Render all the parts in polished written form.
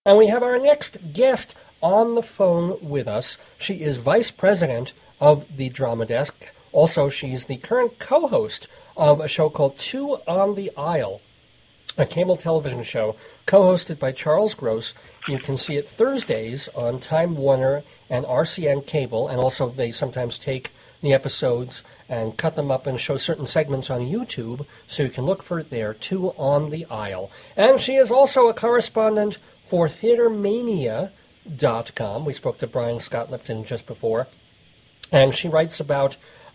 And we have our next guest on the phone with us. She is Vice President of the Drama Desk. Also, she's the current co-host of a show called Two on the Aisle, a cable television show co-hosted by Charles Gross. You can see it Thursdays on Time Warner and RCN Cable, and also they sometimes take the episodes and cut them up and show certain segments on YouTube, so you can look for it there, Two on the Aisle. And she is also a correspondent for TheaterMania.com. We spoke to Brian Scott Lipton just before. And she writes about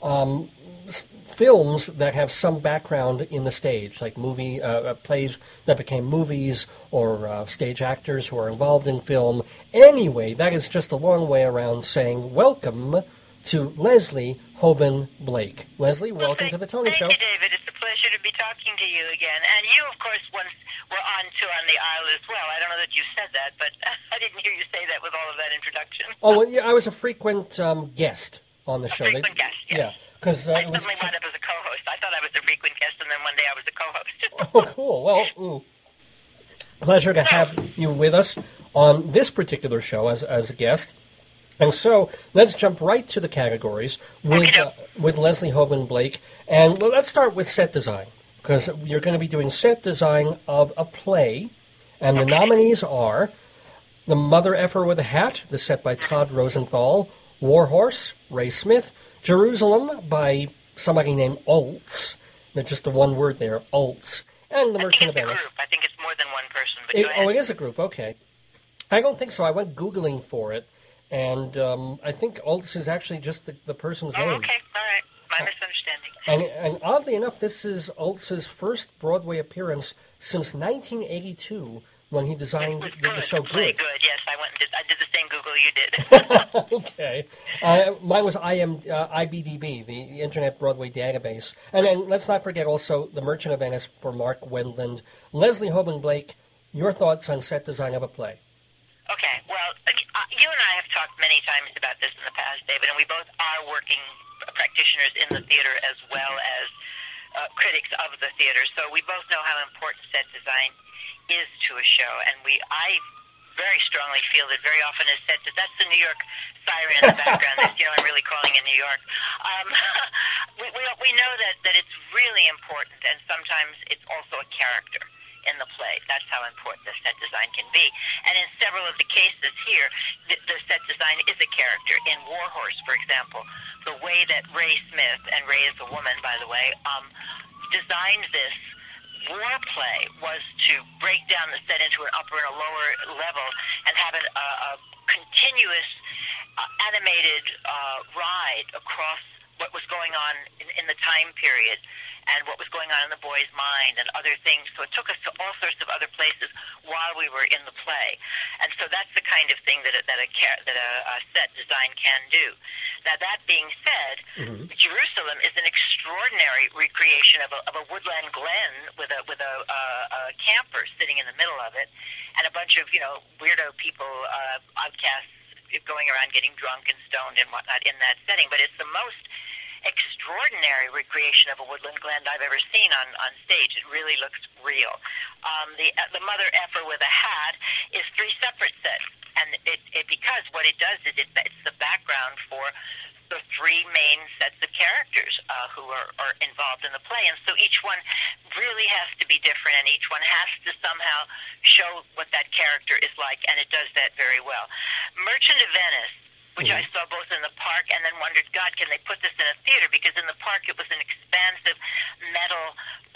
films that have some background in the stage, like plays that became movies, or stage actors who are involved in film. Anyway, that is just a long way around saying welcome to Leslie Hoban Blake. Leslie, welcome to the Tony Show. Thank you, David. It's a pleasure to be talking to you again. And you, of course, once were on Two on the Aisle as well. I don't know that you said that, but I didn't hear you say that with all of that introduction. Oh, well, yeah, I was a frequent guest on the show. Frequent guest, yes. Yeah. Because I suddenly wound up as a co-host. I thought I was a frequent guest, and then one day I was a co-host. Oh, cool. Well, pleasure to have you with us on this particular show as a guest. And so let's jump right to the categories with Leslie Hoban Blake. And let's start with set design, because you're going to be doing set design of a play. And the nominees are The Mother Effer with a Hat, the set by Todd Rosenthal, Warhorse, Ray Smith, Jerusalem by somebody named Oltz. There's just the one word there, Oltz. And The Merchant of Venice. I think it's more than one person, but go ahead. Oh, it is a group, okay. I don't think so. I went Googling for it, and I think Oltz is actually just the person's name. Oh, okay. All right. My misunderstanding. And oddly enough, this is Oltz's first Broadway appearance since 1982, when he designed the show Good. Good, yes. I did the same Google you did. Okay. Mine was IBDB, the Internet Broadway Database. And then let's not forget also The Merchant of Venice for Mark Wendland. Leslie Hoban Blake, your thoughts on set design of a play? Okay. Well, you and I have talked many times about this in the past, David, and we both are working practitioners in the theater as well as critics of the theater. So we both know how important set design is to a show, and I very strongly feel that very often is set that's the New York siren in the background. I'm really calling in New York. We know that it's really important, and sometimes it's also a character in the play. That's how important the set design can be. And in several of the cases here, the set design is a character. In Warhorse, for example, the way that Ray Smith, and Ray is a woman, by the way, designed this war play was to break down the set into an upper and a lower level and have a continuous animated ride across what was going on in the time period and what was going on in the boy's mind and other things. So it took us to all sorts of other places while we were in the play. And so that's the kind of thing that a set design can do. Now, that being said, Jerusalem is an extraordinary recreation of a woodland glen with a camper sitting in the middle of it and a bunch of, weirdo people, outcasts, going around getting drunk and stoned and whatnot in that setting. But it's the most extraordinary recreation of a woodland glen I've ever seen on stage. It really looks real. The Mother Effer with a Hat is 3 separate sets, and it because what it does is it's the background for the 3 main sets of characters who are involved in the play, and so each one really has to be different, and each one has to somehow show what that character is like, and it does that very well. Merchant of Venice, which I saw both in the park and then wondered, God, can they put this in a theater? Because in the park it was an expansive metal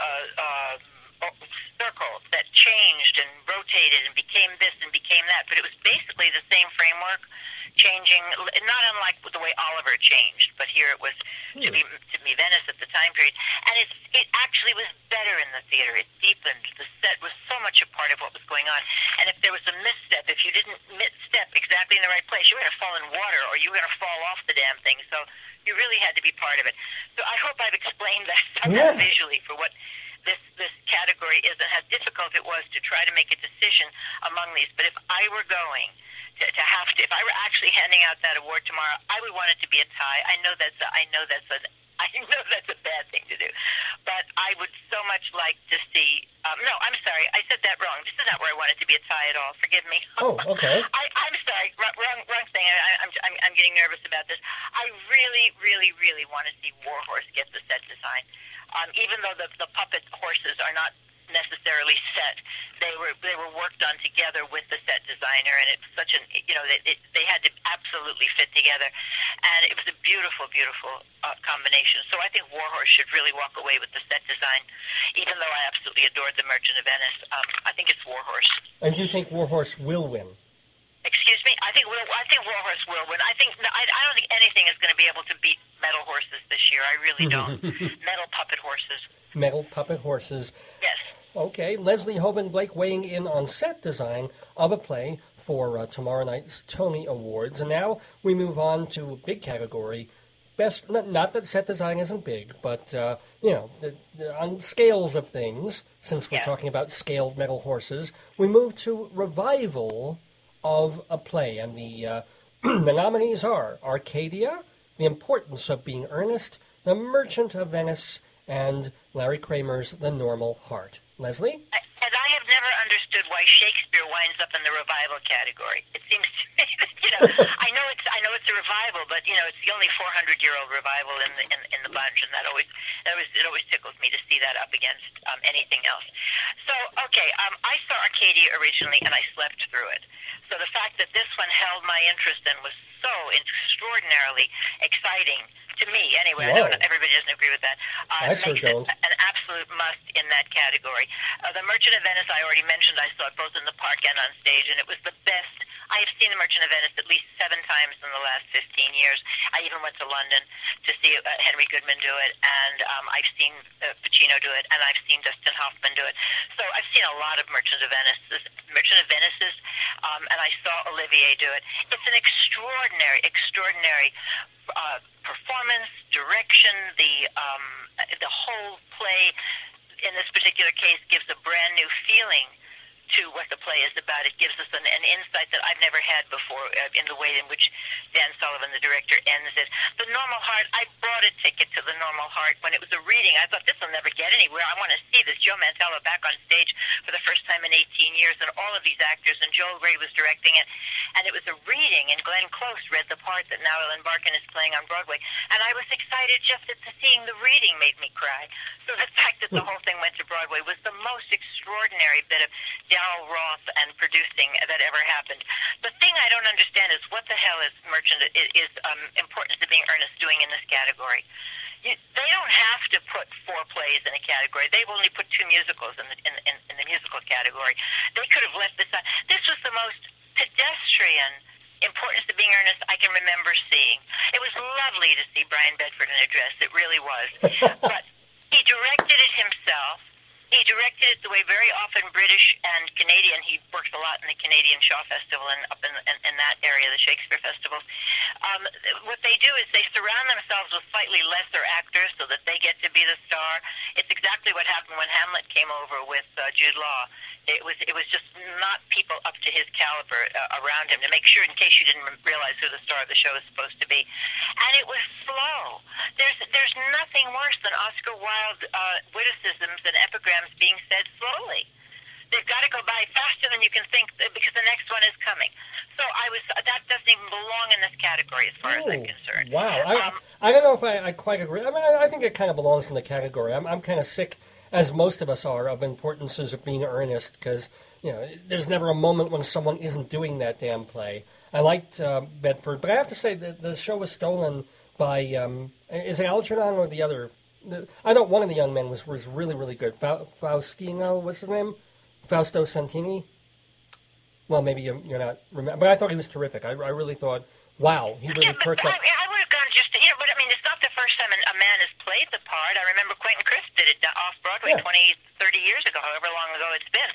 circle that changed and rotated and became this and became that. But it was basically the same framework, changing, not unlike the way Oliver changed. But here it was to be Venice at the time period. And it actually was better in the theater. It deepened. The set was so much a part of what was going on. And if there was a misstep, if you didn't misstep exactly in the right place, you were going to fall in water or you were going to fall off the damn thing. So you really had to be part of it. So I hope I've explained that somehow visually for what this category is and how difficult it was to try to make a decision among these. But if I were going if I were actually handing out that award tomorrow, I would want it to be a tie. I know that's an I know that's a bad thing to do. But I would so much like to see... no, I'm sorry. I said that wrong. This is not where I want it to be a tie at all. Forgive me. Oh, okay. I'm sorry. Wrong thing. I'm getting nervous about this. I really, really, really want to see Warhorse get the set design. Even though the puppet horses are not necessarily set, they were worked on together with the set designer, and it's such an they had to absolutely fit together, and it was a beautiful combination. So I think Warhorse should really walk away with the set design, even though I absolutely adored the Merchant of Venice. I think it's Warhorse. And do you think Warhorse will win? Excuse me? I think Warhorse will win. I don't think anything is going to be able to beat metal horses this year. I really don't. Metal puppet horses. Metal puppet horses. Yes. Okay, Leslie Hoban Blake weighing in on set design of a play for tomorrow night's Tony Awards. And now we move on to a big category. Best, not that set design isn't big, but, on scales of things, since we're talking about scaled metal horses, we move to revival of a play. And the nominees are Arcadia, The Importance of Being Earnest, The Merchant of Venice, and Larry Kramer's The Normal Heart. Leslie? And I have never understood why Shakespeare winds up in the revival category. It seems to me that, I know it's a revival, but it's the only 400-year-old revival in the bunch, and it always tickles me to see that up against anything else. So, okay, I saw Arcadia originally, and I slept through it. So the fact that this one held my interest and was so extraordinarily exciting to me, anyway. Whoa. I know everybody doesn't agree with that. I sure don't. An absolute must in that category. The Merchant of Venice, I already mentioned. I saw it both in the park and on stage, and it was the best. I have seen The Merchant of Venice at least 7 times in the last 15 years. I even went to London to see Henry Goodman do it, and I've seen Pacino do it, and I've seen Dustin Hoffman do it. So I've seen a lot of Merchant of Venice's, and I saw Olivier do it. It's an extraordinary performance, direction, the whole play in this particular case gives a brand new feeling to what the play is about. It gives us an insight that I've never had before in the way in which Dan Sullivan, the director, ends it. The Normal Heart, I bought a ticket to The Normal Heart when it was a reading. I thought, this will never get anywhere. I want to see this. Joe Mantello back on stage for the first time in 18 years, and all of these actors, and Joel Grey was directing it. And it was a reading, and Glenn Close read the part that now Ellen Barkin is playing on Broadway. And I was excited just at seeing the reading made me cry. So the fact that the whole thing went to Broadway was the most extraordinary bit of Darryl Roth and producing that ever happened. The thing I don't understand is what the hell is Importance of Being Earnest doing in this category? They don't have to put 4 plays in a category. They've only put 2 musicals in the musical category. They could have left this out. This was the most pedestrian Importance of Being Earnest I can remember seeing. It was lovely to see Brian Bedford in a dress. It really was. But he directed it himself. He directed it the way very often British and Canadian, he works a lot in the Canadian Shaw Festival and up in that area, the Shakespeare festivals. What they do is they surround themselves with slightly lesser actors so that they get to be the star. It's exactly what happened when Hamlet came over with Jude Law. It was just not people up to his caliber around him to make sure, in case you didn't realize who the star of the show is supposed to be. And it was slow. There's nothing worse than Oscar Wilde witticisms and epigrams being said slowly. They've got to go by faster than you can think because the next one is coming. So that doesn't even belong in this category as far as I'm concerned. Wow. I don't know if I quite agree. I mean, I think it kind of belongs in the category. I'm kind of sick, as most of us are, of Importances of Being Earnest because, there's never a moment when someone isn't doing that damn play. I liked Bedford, but I have to say that the show was stolen by, is it Algernon or the other? I thought one of the young men was really, really good. Faustino, what's his name? Fausto Santini? Well, maybe you're not remember, but I thought he was terrific. I really thought, wow, he really perked up. I would have gone but I mean, it's not the first time a man has played the part. I remember Quentin Crisp did it off-Broadway 20, 30 years ago, however long ago it's been.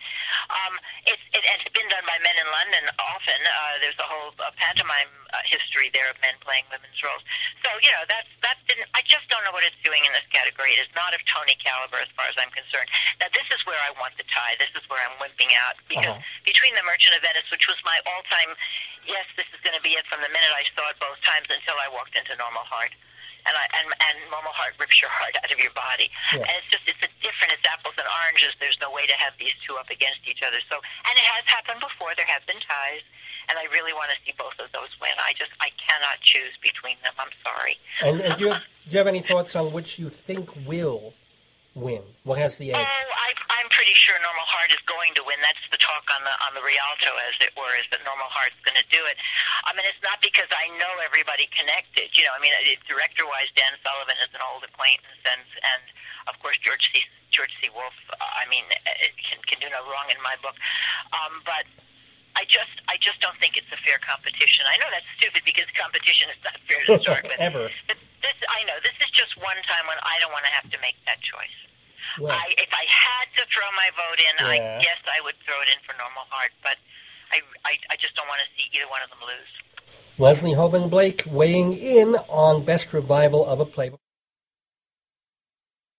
It's been done by men in London often. There's a whole pantomime history there of men playing women's roles. So, I just don't know what it's doing in this category. It is not of Tony caliber as far as I'm concerned. Now, this is where I want the tie. This is where I'm wimping out. Because between The Merchant of Venice, which was my all-time, yes, this is going to be it from the minute I saw it both times until I walked into Normal Heart. and Normal Heart rips your heart out of your body. Yeah. And it's a different, it's apples and oranges. There's no way to have these two up against each other. So, and it has happened before. There have been ties, and I really want to see both of those win. I cannot choose between them. I'm sorry. And do you have any thoughts on which you think will win? What has the edge? I'm pretty sure Normal Heart is going to win. That's the talk on the Rialto, as it were, is that Normal Heart's going to do it. I mean, it's not because I know everybody connected. You know, I mean, director-wise, Dan Sullivan is an old acquaintance, and of course George C. Wolfe. I mean, can do no wrong in my book. But I just don't think it's a fair competition. I know that's stupid because competition is not fair to start with. Ever. But this is just one time when I don't want to have to make that choice. Well, If I had to throw my vote in, yeah. I guess I would throw it in for Normal Heart, but I just don't want to see either one of them lose. Leslie Hoban Blake weighing in on Best Revival of a Play.